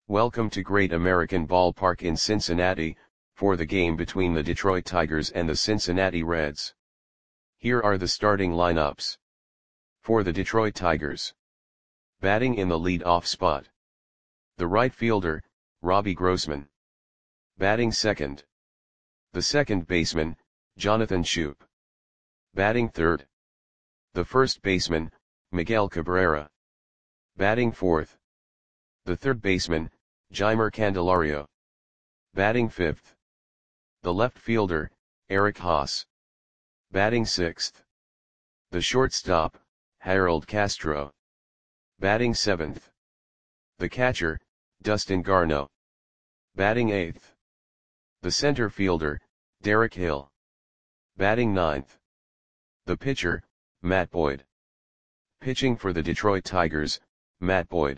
Welcome to Great American Ballpark in Cincinnati, for the game between the Detroit Tigers and the Cincinnati Reds. Here are the starting lineups. For the Detroit Tigers. Batting in the lead-off spot. The right fielder, Robbie Grossman. Batting second. The second baseman, Jonathan Schoop. Batting third. The first baseman, Miguel Cabrera. Batting fourth. The third baseman, Jeimer Candelario. Batting fifth. The left fielder, Eric Haase. Batting sixth. The shortstop, Harold Castro. Batting seventh. The catcher, Dustin Garneau. Batting eighth. The center fielder, Derek Hill. Batting ninth. The pitcher, Matt Boyd. Pitching for the Detroit Tigers, Matt Boyd.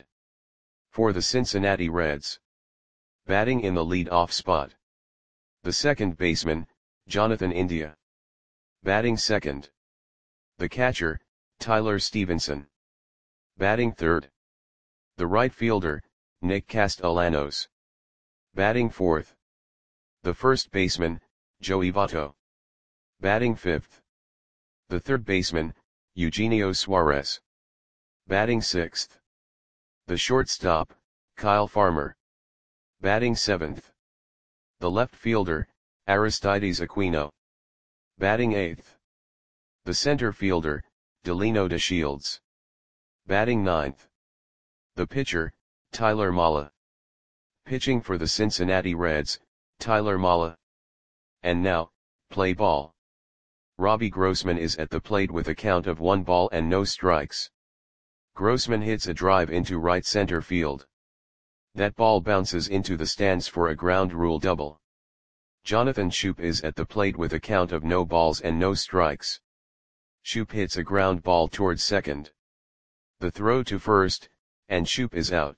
For the Cincinnati Reds. Batting in the lead-off spot. The second baseman, Jonathan India. Batting second. The catcher, Tyler Stevenson. Batting third. The right fielder, Nick Castellanos. Batting fourth. The first baseman, Joey Votto. Batting fifth. The third baseman, Eugenio Suarez. Batting sixth. The shortstop, Kyle Farmer. Batting seventh. The left fielder, Aristides Aquino. Batting eighth. The center fielder, Delino DeShields. Batting ninth. The pitcher, Tyler Mahle. Pitching for the Cincinnati Reds, Tyler Mahle. And now, play ball. Robbie Grossman is at the plate with a count of 1 ball and no strikes. Grossman hits a drive into right center field. That ball bounces into the stands for a ground rule double. Jonathan Schoop is at the plate with a count of no balls and no strikes. Schoop hits a ground ball towards second. The throw to first, and Schoop is out.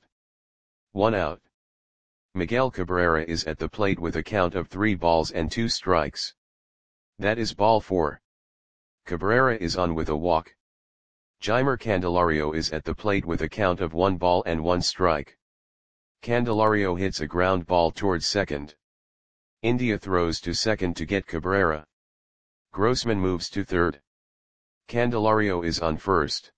1 out. Miguel Cabrera is at the plate with a count of 3 balls and 2 strikes. That is ball 4. Cabrera is on with a walk. Jeimer Candelario is at the plate with a count of 1 ball and 1 strike. Candelario hits a ground ball towards second. India throws to second to get Cabrera. Grossman moves to third. Candelario is on first.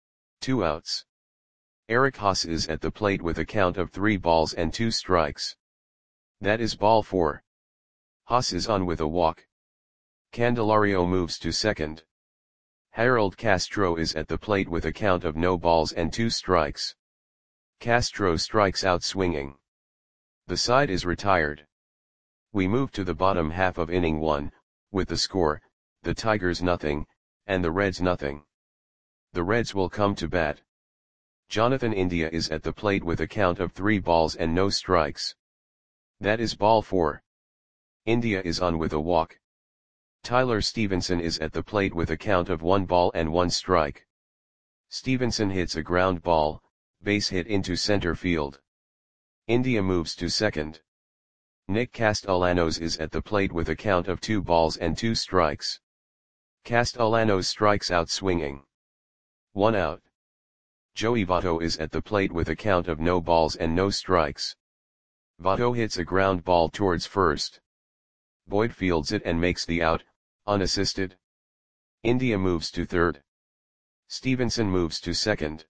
2 outs. Eric Haase is at the plate with a count of 3 balls and 2 strikes. That is ball 4. Haase is on with a walk. Candelario moves to second. Harold Castro is at the plate with a count of no balls and 2 strikes. Castro strikes out swinging. The side is retired. We move to the bottom half of inning 1, with the score, the Tigers nothing, and the Reds nothing. The Reds will come to bat. Jonathan India is at the plate with a count of 3 balls and no strikes. That is ball 4. India is on with a walk. Tyler Stevenson is at the plate with a count of 1 ball and 1 strike. Stevenson hits a ground ball, base hit into center field. India moves to second. Nick Castellanos is at the plate with a count of 2 balls and 2 strikes. Castellanos strikes out swinging. 1 out. Joey Votto is at the plate with a count of no balls and no strikes. Votto hits a ground ball towards first. Boyd fields it and makes the out, unassisted. India moves to third. Stevenson moves to second.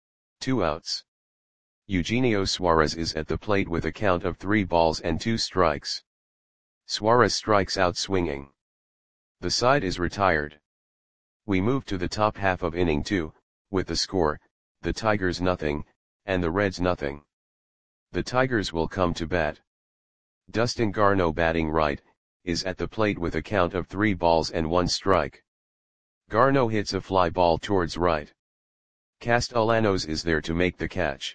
2 outs. Eugenio Suarez is at the plate with a count of 3 balls and 2 strikes. Suarez strikes out swinging. The side is retired. We move to the top half of inning 2, with the score, the Tigers nothing, and the Reds nothing. The Tigers will come to bat. Dustin Garneau batting right, is at the plate with a count of 3 balls and 1 strike. Garneau hits a fly ball towards right. Castellanos is there to make the catch.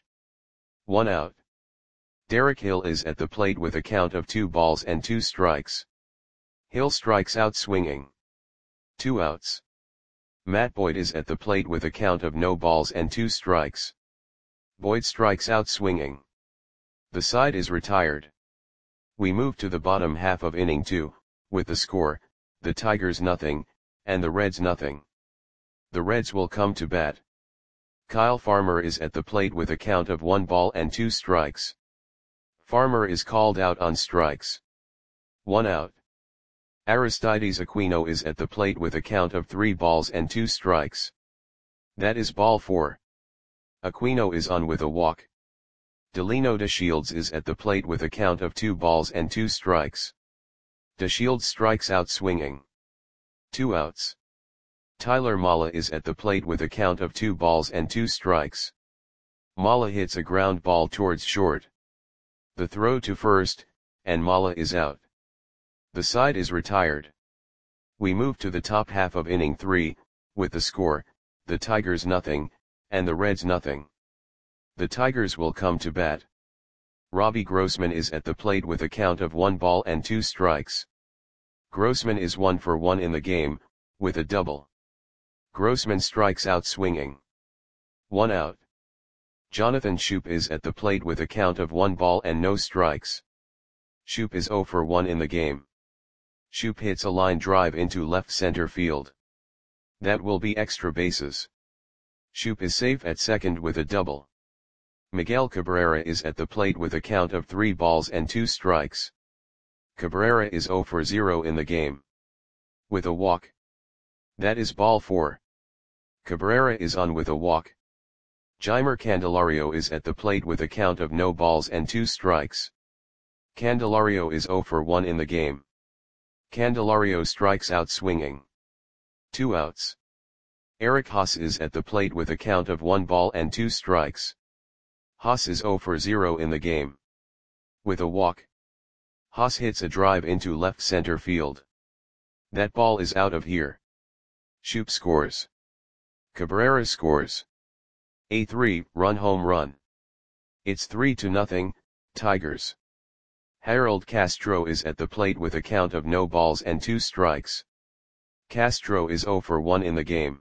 1 out. Derek Hill is at the plate with a count of 2 balls and 2 strikes. Hill strikes out swinging. 2 outs. Matt Boyd is at the plate with a count of no balls and 2 strikes. Boyd strikes out swinging. The side is retired. We move to the bottom half of inning 2, with the score, the Tigers nothing, and the Reds nothing. The Reds will come to bat. Kyle Farmer is at the plate with a count of 1 ball and 2 strikes. Farmer is called out on strikes. 1 out. Aristides Aquino is at the plate with a count of 3 balls and 2 strikes. That is ball 4. Aquino is on with a walk. Delino DeShields is at the plate with a count of 2 balls and 2 strikes. DeShields strikes out swinging. 2 outs. Tyler Mala is at the plate with a count of 2 balls and 2 strikes. Mala hits a ground ball towards short. The throw to first, and Mala is out. The side is retired. We move to the top half of inning 3, with the score, the Tigers nothing, and the Reds nothing. The Tigers will come to bat. Robbie Grossman is at the plate with a count of 1 ball and 2 strikes. Grossman is 1 for 1 in the game, with a double. Grossman strikes out swinging. 1 out. Jonathan Schoop is at the plate with a count of 1 ball and no strikes. Schoop is 0 for 1 in the game. Schoop hits a line drive into left center field. That will be extra bases. Schoop is safe at second with a double. Miguel Cabrera is at the plate with a count of 3 balls and 2 strikes. Cabrera is 0 for 0 in the game. With a walk. That is ball 4. Cabrera is on with a walk. Jeimer Candelario is at the plate with a count of no balls and 2 strikes. Candelario is 0 for 1 in the game. Candelario strikes out swinging. 2 outs. Eric Haas is at the plate with a count of 1 ball and 2 strikes. Haas is 0 for 0 in the game. With a walk. Haas hits a drive into left center field. That ball is out of here. Schoop scores. Cabrera scores. A 3-run home run. It's 3-0, Tigers. Harold Castro is at the plate with a count of no balls and 2 strikes. Castro is 0 for 1 in the game.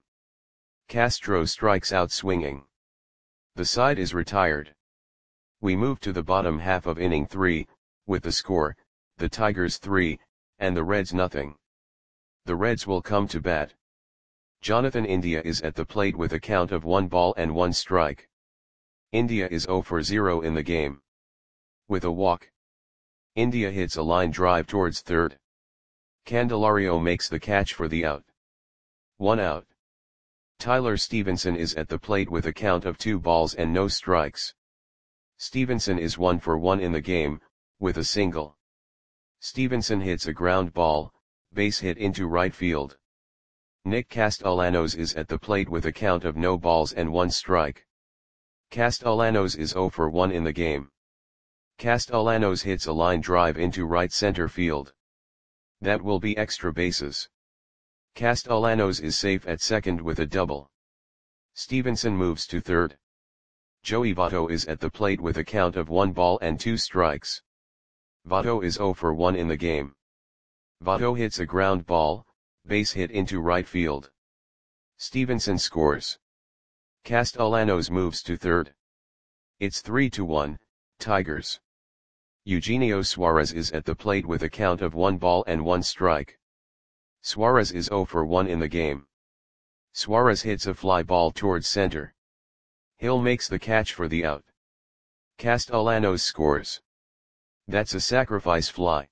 Castro strikes out swinging. The side is retired. We move to the bottom half of inning 3, with the score, the Tigers 3, and the Reds nothing. The Reds will come to bat. Jonathan India is at the plate with a count of 1 ball and 1 strike. India is 0 for 0 in the game. With a walk. India hits a line drive towards third. Candelario makes the catch for the out. 1 out. Tyler Stevenson is at the plate with a count of 2 balls and no strikes. Stevenson is 1 for 1 in the game, with a single. Stevenson hits a ground ball, base hit into right field. Nick Castellanos is at the plate with a count of no balls and 1 strike. Castellanos is 0 for 1 in the game. Castellanos hits a line drive into right center field. That will be extra bases. Castellanos is safe at second with a double. Stevenson moves to third. Joey Votto is at the plate with a count of 1 ball and 2 strikes. Votto is 0 for 1 in the game. Votto hits a ground ball, base hit into right field. Stevenson scores. Castellanos moves to third. It's 3-1, Tigers. Eugenio Suarez is at the plate with a count of 1 ball and 1 strike. Suarez is 0 for 1 in the game. Suarez hits a fly ball towards center. Hill makes the catch for the out. Castellanos scores. That's a sacrifice fly.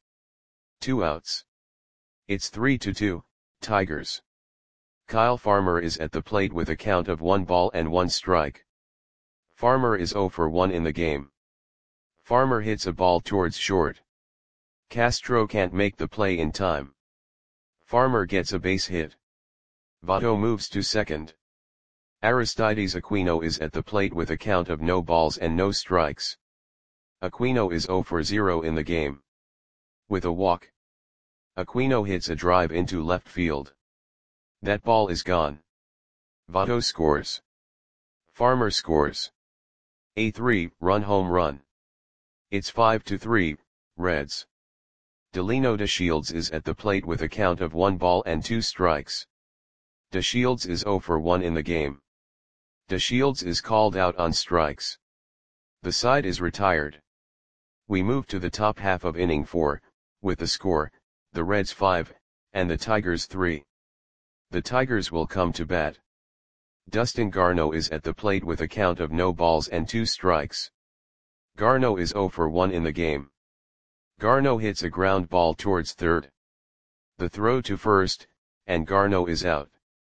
2 outs. It's 3-2, Tigers. Kyle Farmer is at the plate with a count of 1 ball and 1 strike. Farmer is 0 for 1 in the game. Farmer hits a ball towards short. Castro can't make the play in time. Farmer gets a base hit. Votto moves to second. Aristides Aquino is at the plate with a count of no balls and no strikes. Aquino is 0 for 0 in the game. With a walk. Aquino hits a drive into left field. That ball is gone. Votto scores. Farmer scores. A 3-run home run. It's 5-3, Reds. Delino DeShields is at the plate with a count of 1 ball and 2 strikes. DeShields is 0 for 1 in the game. DeShields is called out on strikes. The side is retired. We move to the top half of inning 4, with the score, the Reds 5, and the Tigers 3. The Tigers will come to bat. Dustin Garneau is at the plate with a count of no balls and 2 strikes. Garneau is 0 for 1 in the game. Garneau hits a ground ball towards third. The throw to first, and Garneau is out.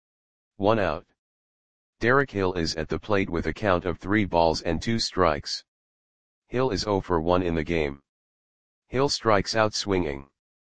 1 out. Derek Hill is at the plate with a count of 3 balls and 2 strikes. Hill is 0 for 1 in the game. Hill strikes out swinging.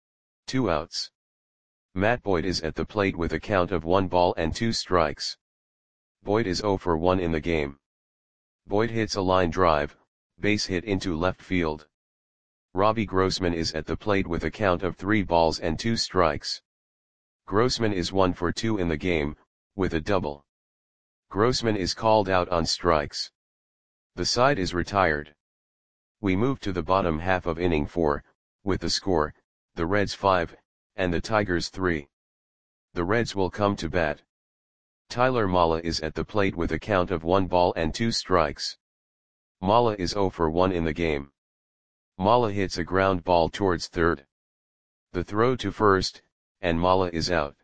2 outs. Matt Boyd is at the plate with a count of 1 ball and 2 strikes. Boyd is 0 for 1 in the game. Boyd hits a line drive, base hit into left field. Robbie Grossman is at the plate with a count of 3 balls and 2 strikes. Grossman is 1 for 2 in the game, with a double. Grossman is called out on strikes. The side is retired. We move to the bottom half of inning 4, with the score, the Reds 5, and the Tigers 3. The Reds will come to bat. Tyler Mala is at the plate with a count of 1 ball and 2 strikes. Mala is 0 for 1 in the game. Mala hits a ground ball towards third. The throw to first, and Mala is out.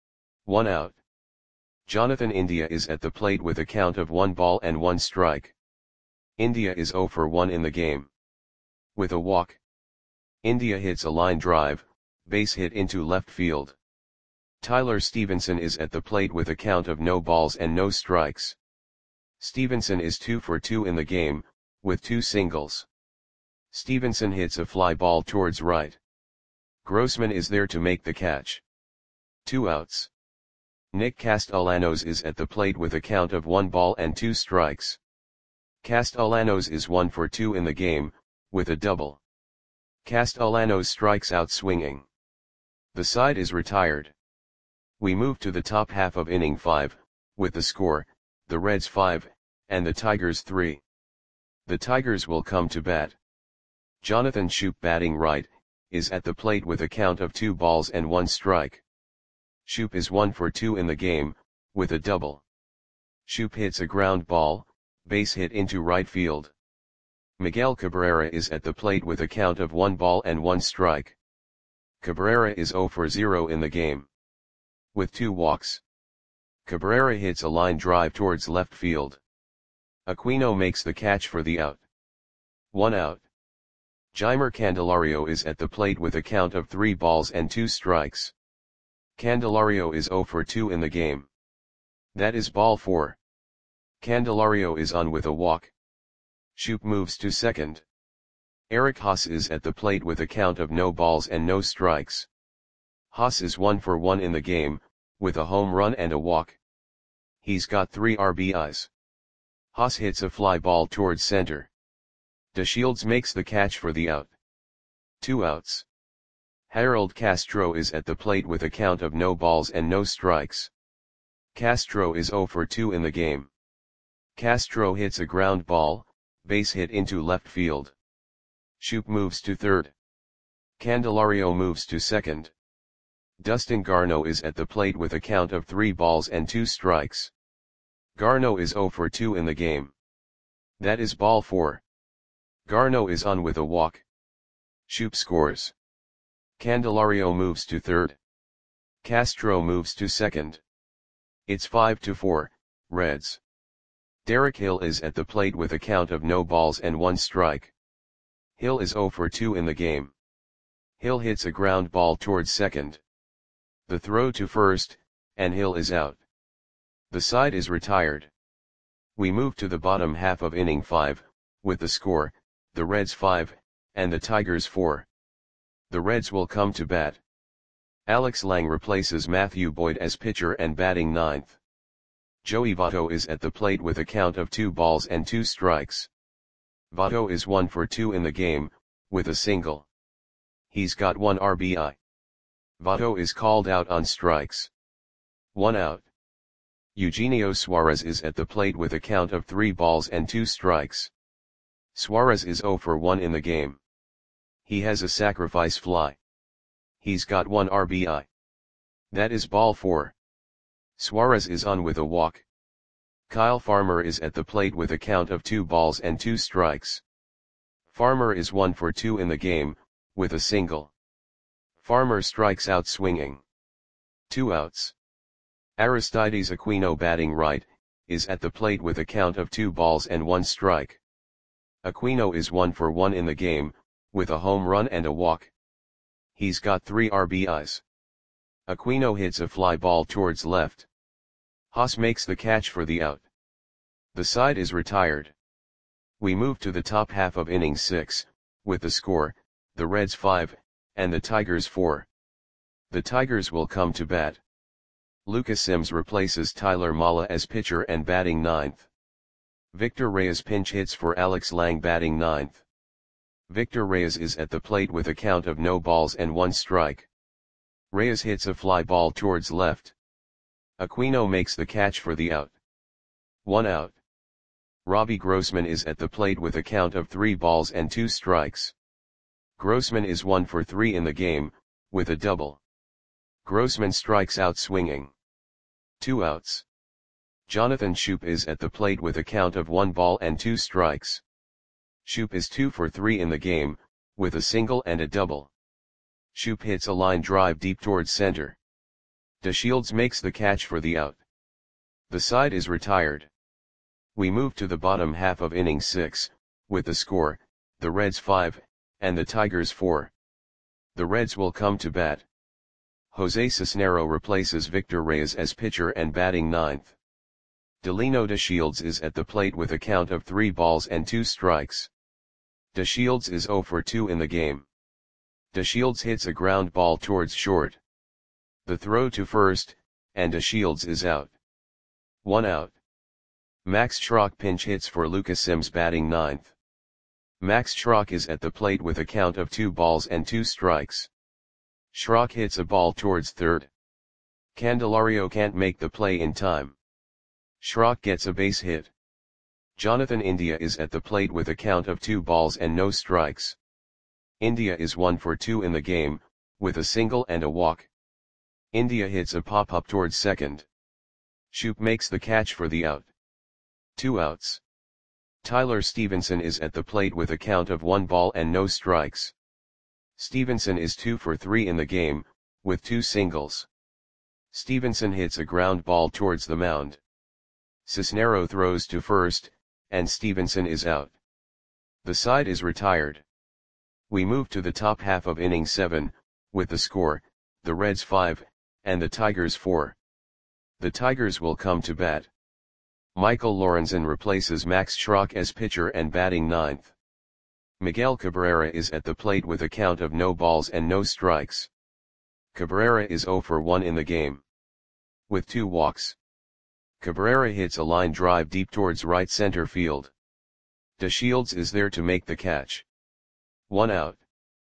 1 out. Jonathan India is at the plate with a count of 1 ball and 1 strike. India is 0 for 1 in the game. With a walk. India hits a line drive, base hit into left field. Tyler Stevenson is at the plate with a count of no balls and no strikes. Stevenson is 2 for 2 in the game, with 2 singles. Stevenson hits a fly ball towards right. Grossman is there to make the catch. 2 outs. Nick Castellanos is at the plate with a count of 1 ball and 2 strikes. Castellanos is 1 for 2 in the game, with a double. Castellanos strikes out swinging. The side is retired. We move to the top half of inning 5, with the score, the Reds 5, and the Tigers 3. The Tigers will come to bat. Jonathan Schoop, batting right, is at the plate with a count of 2 balls and 1 strike. Schoop is 1 for 2 in the game, with a double. Schoop hits a ground ball, base hit into right field. Miguel Cabrera is at the plate with a count of 1 ball and 1 strike. Cabrera is 0 for 0 in the game. With 2 walks. Cabrera hits a line drive towards left field. Aquino makes the catch for the out. 1 out. Jeimer Candelario is at the plate with a count of 3 balls and 2 strikes. Candelario is 0 for 2 in the game. That is ball 4. Candelario is on with a walk. Schoop moves to second. Eric Haas is at the plate with a count of no balls and no strikes. Haas is 1 for 1 in the game, with a home run and a walk. He's got 3 RBIs. Haas hits a fly ball towards center. DeShields makes the catch for the out. 2 outs. Harold Castro is at the plate with a count of no balls and no strikes. Castro is 0 for 2 in the game. Castro hits a ground ball, base hit into left field. Schoop moves to third. Candelario moves to second. Dustin Garneau is at the plate with a count of 3 balls and 2 strikes. Garneau is 0 for 2 in the game. That is ball 4. Garneau is on with a walk. Schoop scores. Candelario moves to third. Castro moves to second. It's 5-4, Reds. Derek Hill is at the plate with a count of no balls and 1 strike. Hill is 0 for 2 in the game. Hill hits a ground ball towards second. The throw to first, and Hill is out. The side is retired. We move to the bottom half of inning 5, with the score, the Reds 5, and the Tigers 4. The Reds will come to bat. Alex Lang replaces Matthew Boyd as pitcher and batting ninth. Joey Votto is at the plate with a count of 2 balls and 2 strikes. Votto is 1 for 2 in the game, with a single. He's got 1 RBI. Votto is called out on strikes. 1 out. Eugenio Suarez is at the plate with a count of 3 balls and 2 strikes. Suarez is 0 for 1 in the game. He has a sacrifice fly. He's got 1 RBI. That is ball 4. Suarez is on with a walk. Kyle Farmer is at the plate with a count of 2 balls and 2 strikes. Farmer is 1 for 2 in the game, with a single. Farmer strikes out swinging. 2 outs. Aristides Aquino, batting right, is at the plate with a count of 2 balls and 1 strike. Aquino is 1 for 1 in the game, with a home run and a walk. He's got 3 RBIs. Aquino hits a fly ball towards left. Haas makes the catch for the out. The side is retired. We move to the top half of inning 6, with the score, the Reds 5, and the Tigers 4. The Tigers will come to bat. Lucas Sims replaces Tyler Mala as pitcher and batting 9th. Victor Reyes pinch hits for Alex Lang batting 9th. Victor Reyes is at the plate with a count of no balls and 1 strike. Reyes hits a fly ball towards left. Aquino makes the catch for the out. 1 out. Robbie Grossman is at the plate with a count of 3 balls and 2 strikes. Grossman is 1 for 3 in the game, with a double. Grossman strikes out swinging. 2 outs. Jonathan Schoop is at the plate with a count of 1 ball and 2 strikes. Schoop is 2 for 3 in the game, with a single and a double. Schoop hits a line drive deep towards center. DeShields makes the catch for the out. The side is retired. We move to the bottom half of inning 6, with the score, the Reds 5, and the Tigers 4. The Reds will come to bat. Jose Cisnero replaces Victor Reyes as pitcher and batting 9th. Delino DeShields is at the plate with a count of 3 balls and 2 strikes. DeShields is 0 for 2 in the game. DeShields hits a ground ball towards short. The throw to first, and DeShields is out. 1 out. Max Schrock pinch hits for Lucas Sims batting 9th. Max Schrock is at the plate with a count of 2 balls and 2 strikes. Schrock hits a ball towards third. Candelario can't make the play in time. Schrock gets a base hit. Jonathan India is at the plate with a count of 2 balls and no strikes. India is 1 for 2 in the game, with a single and a walk. India hits a pop-up towards second. Schoop makes the catch for the out. 2 outs. Tyler Stevenson is at the plate with a count of 1 ball and no strikes. Stevenson is 2 for 3 in the game, with 2 singles. Stevenson hits a ground ball towards the mound. Cisnero throws to first, and Stevenson is out. The side is retired. We move to the top half of inning 7, with the score, the Reds 5, and the Tigers 4. The Tigers will come to bat. Michael Lorenzen replaces Max Schrock as pitcher and batting 9th. Miguel Cabrera is at the plate with a count of no balls and no strikes. Cabrera is 0 for 1 in the game. With 2 walks. Cabrera hits a line drive deep towards right center field. DeShields is there to make the catch. 1 out.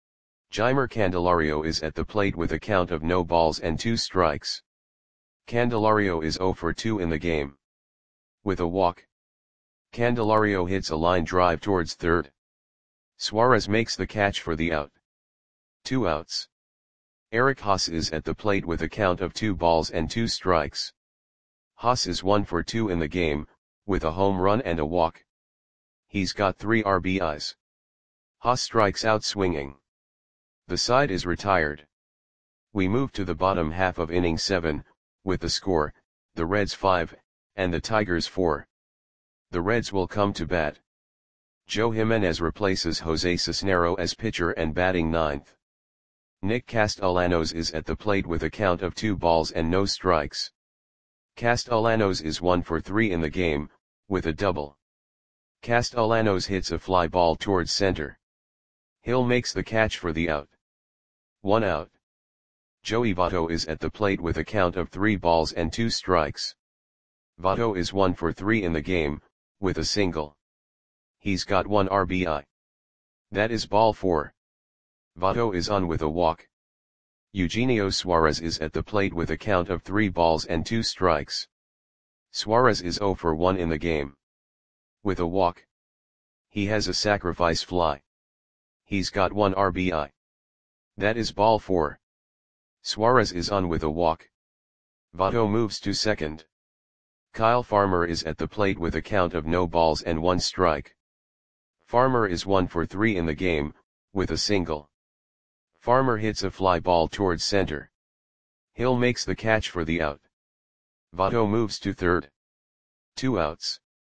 Jeimer Candelario is at the plate with a count of no balls and 2 strikes. Candelario is 0 for 2 in the game. With a walk. Candelario hits a line drive towards third. Suarez makes the catch for the out. 2 outs. Eric Haas is at the plate with a count of 2 balls and 2 strikes. Haas is 1 for 2 in the game, with a home run and a walk. He's got 3 RBIs. Haas strikes out swinging. The side is retired. We move to the bottom half of inning 7, with the score, the Reds 5, and the Tigers 4. The Reds will come to bat. Joe Jimenez replaces Jose Cisnero as pitcher and batting 9th. Nick Castellanos is at the plate with a count of 2 balls and no strikes. Castellanos is 1 for 3 in the game, with a double. Castellanos hits a fly ball towards center. Hill makes the catch for the out. 1 out. Joey Votto is at the plate with a count of 3 balls and 2 strikes. Votto is 1 for 3 in the game, with a single. He's got 1 RBI. That is ball 4. Votto is on with a walk. Eugenio Suarez is at the plate with a count of 3 balls and 2 strikes. Suarez is 0 for 1 in the game. With a walk. He has a sacrifice fly. He's got 1 RBI. That is ball 4. Suarez is on with a walk. Votto moves to second. Kyle Farmer is at the plate with a count of no balls and 1 strike. Farmer is 1 for 3 in the game, with a single. Farmer hits a fly ball towards center. Hill makes the catch for the out. Votto moves to third. 2 outs.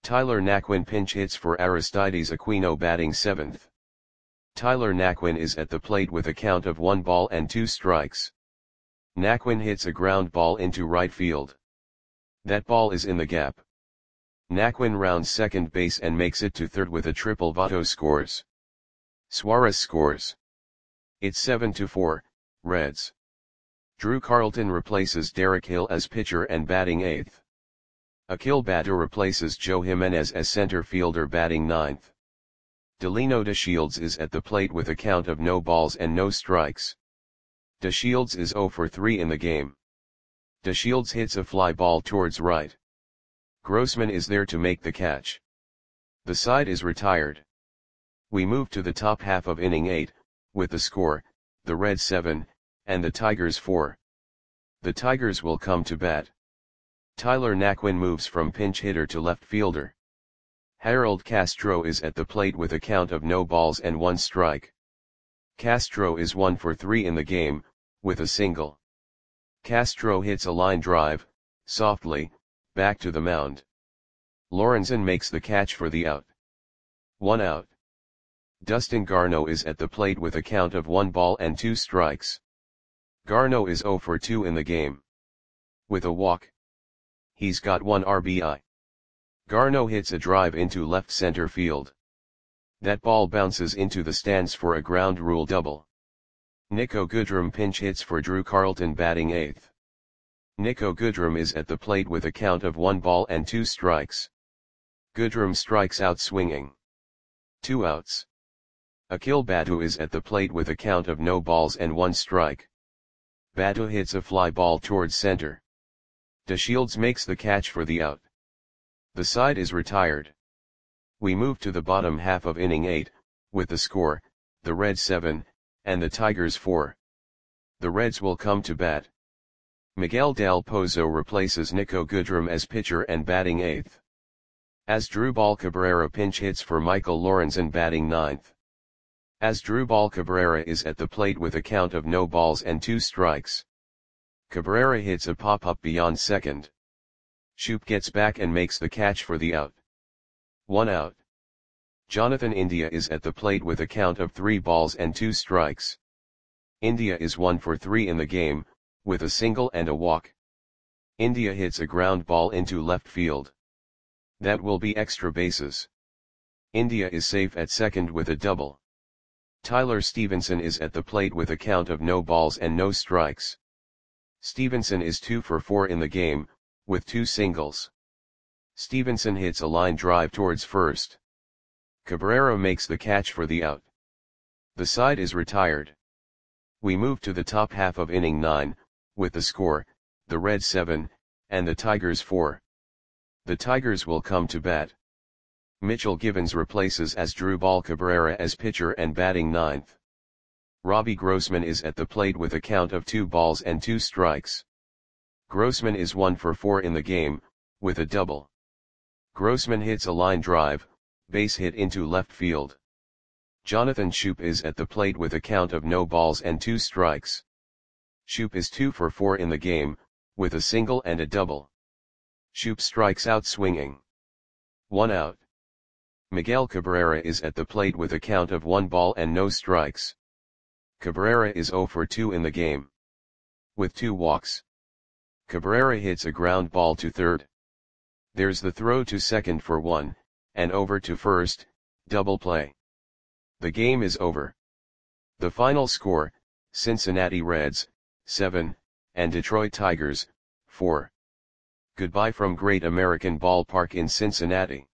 Tyler Naquin pinch hits for Aristides Aquino batting 7th. Tyler Naquin is at the plate with a count of 1 ball and 2 strikes. Naquin hits a ground ball into right field. That ball is in the gap. Naquin rounds second base and makes it to third with a triple. Votto scores. Suarez scores. It's 7-4, Reds. Drew Carlton replaces Derek Hill as pitcher and batting 8th. Akil Baddoo replaces Joe Jimenez as center fielder batting 9th. Delino DeShields is at the plate with a count of no balls and no strikes. DeShields is 0 for 3 in the game. DeShields hits a fly ball towards right. Grossman is there to make the catch. The side is retired. We move to the top half of inning 8, with the score, the Reds 7, and the Tigers 4. The Tigers will come to bat. Tyler Naquin moves from pinch hitter to left fielder. Harold Castro is at the plate with a count of no balls and 1 strike. Castro is 1 for 3 in the game, with a single. Castro hits a line drive, softly, back to the mound. Lorenzen makes the catch for the out. 1 out. Dustin Garneau is at the plate with a count of 1 ball and 2 strikes. Garneau is 0 for 2 in the game. With a walk. He's got 1 RBI. Garneau hits a drive into left center field. That ball bounces into the stands for a ground rule double. Nico Goodrum pinch hits for Drew Carlton batting 8th. Nico Goodrum is at the plate with a count of 1 ball and 2 strikes. Goodrum strikes out swinging. 2 outs. Akil Baddoo is at the plate with a count of no balls and 1 strike. Baddoo hits a fly ball towards center. DeShields makes the catch for the out. The side is retired. We move to the bottom half of inning 8, with the score, the Reds 7, and the Tigers 4. The Reds will come to bat. Miguel Del Pozo replaces Nico Goodrum as pitcher and batting 8th. Asdrubal Cabrera pinch hits for Michael Lorenzen batting 9th. Asdrubal Cabrera is at the plate with a count of no balls and 2 strikes. Cabrera hits a pop-up beyond second. Shoop gets back and makes the catch for the out. 1 out. Jonathan India is at the plate with a count of 3 balls and 2 strikes. India is 1 for 3 in the game, with a single and a walk. India hits a ground ball into left field. That will be extra bases. India is safe at second with a double. Tyler Stevenson is at the plate with a count of no balls and no strikes. Stevenson is 2 for 4 in the game, with 2 singles. Stevenson hits a line drive towards first. Cabrera makes the catch for the out. The side is retired. We move to the top half of inning 9, with the score, the Reds 7, and the Tigers 4. The Tigers will come to bat. Mitchell Givens replaces Asdrubal Cabrera as pitcher and batting 9th. Robbie Grossman is at the plate with a count of 2 balls and 2 strikes. Grossman is 1 for 4 in the game, with a double. Grossman hits a line drive, base hit into left field. Jonathan Shoop is at the plate with a count of no balls and 2 strikes. Shoop is 2 for 4 in the game, with a single and a double. Shoop strikes out swinging. 1 out. Miguel Cabrera is at the plate with a count of 1 ball and no strikes. Cabrera is 0 for 2 in the game. With 2 walks. Cabrera hits a ground ball to third. There's the throw to second for 1, and over to first, double play. The game is over. The final score, Cincinnati Reds, 7, and Detroit Tigers, 4. Goodbye from Great American Ballpark in Cincinnati.